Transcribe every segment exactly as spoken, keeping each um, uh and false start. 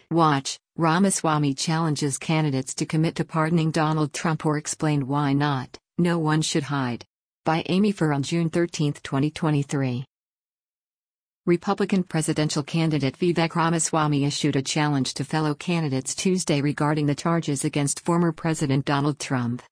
Watch, Ramaswamy challenges candidates to commit to pardoning Donald Trump or explain why not. No one should hide. By Amy Farr on June thirteenth, twenty twenty-three. Republican presidential candidate Vivek Ramaswamy issued a challenge to fellow candidates Tuesday regarding the charges against former President Donald Trump.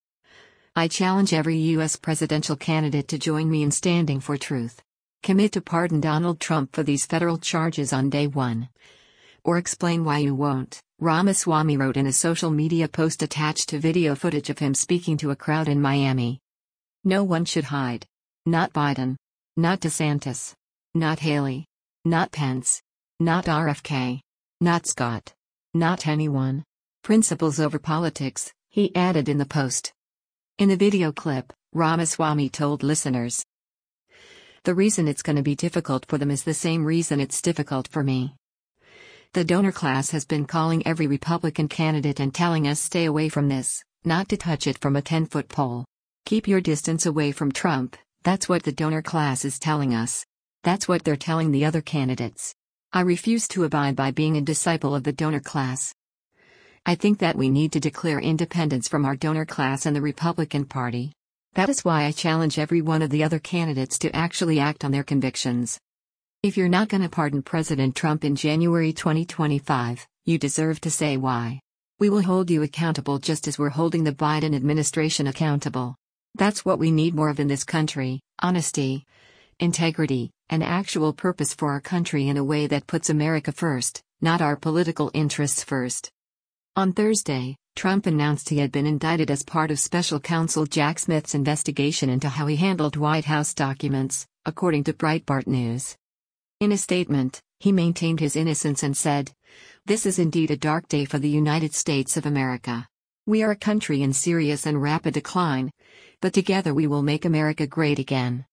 I challenge every U S presidential candidate to join me in standing for truth. Commit to pardon Donald Trump for these federal charges on day one. Or explain why you won't, Ramaswamy wrote in a social media post attached to video footage of him speaking to a crowd in Miami. No one should hide. Not Biden. Not DeSantis. Not Haley. Not Pence. Not R F K. Not Scott. Not anyone. Principles over politics, he added in the post. In the video clip, Ramaswamy told listeners, "The reason it's going to be difficult for them is the same reason it's difficult for me. The donor class has been calling every Republican candidate and telling us stay away from this, not to touch it from a ten-foot pole. Keep your distance away from Trump, that's what the donor class is telling us. That's what they're telling the other candidates. I refuse to abide by being a disciple of the donor class. I think that we need to declare independence from our donor class and the Republican Party. That is why I challenge every one of the other candidates to actually act on their convictions. If you're not going to pardon President Trump in January twenty twenty-five, you deserve to say why. We will hold you accountable just as we're holding the Biden administration accountable. That's what we need more of in this country: honesty, integrity, and actual purpose for our country in a way that puts America first, not our political interests first." On Thursday, Trump announced he had been indicted as part of special counsel Jack Smith's investigation into how he handled White House documents, according to Breitbart News. In a statement, he maintained his innocence and said, "This is indeed a dark day for the United States of America. We are a country in serious and rapid decline, but together we will make America great again."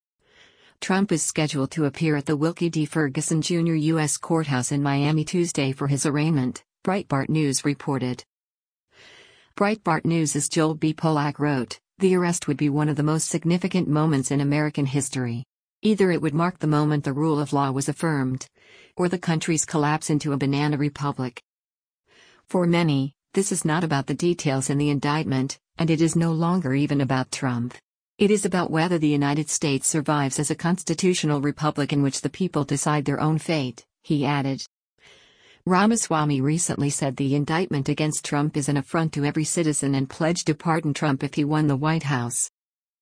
Trump is scheduled to appear at the Wilkie D. Ferguson Junior U S Courthouse in Miami Tuesday for his arraignment, Breitbart News reported. Breitbart News' Joel B. Polak wrote, "The arrest would be one of the most significant moments in American history. Either it would mark the moment the rule of law was affirmed, or the country's collapse into a banana republic. For many, this is not about the details in the indictment, and it is no longer even about Trump. It is about whether the United States survives as a constitutional republic in which the people decide their own fate," he added. Ramaswamy recently said the indictment against Trump is an affront to every citizen and pledged to pardon Trump if he won the White House.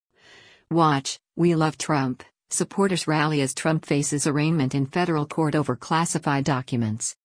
Watch, We Love Trump. Supporters rally as Trump faces arraignment in federal court over classified documents.